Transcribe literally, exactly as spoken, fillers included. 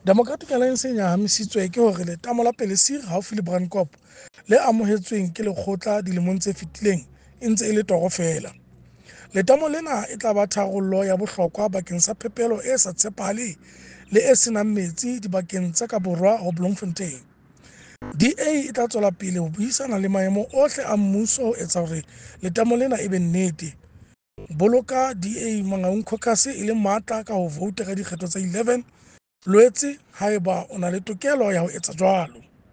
Democratic Alliance e nyahamisitswe ke hore letamo la Palliser haufi le Braankop le amohetsweng ke lekgotla dilemong tse fetileng e ntse e le toro feela. Letamo lena e tla ba tharollo ya bohlokwa bakeng sa phepelo e sa tshepahaleng le e senang metsi dibakeng tsa ka borwa ho Bloemfontein. D A e tla tswela pele ho buisana le maemo ohle a mmuso ho etsa hore letamo lena e be nnete. Boloka D A Mangaung Caucus e le matla ka ho vouta ka dikgetho tsa eleven Loetse haeba o na le tokelo ya ho etsa jwalo.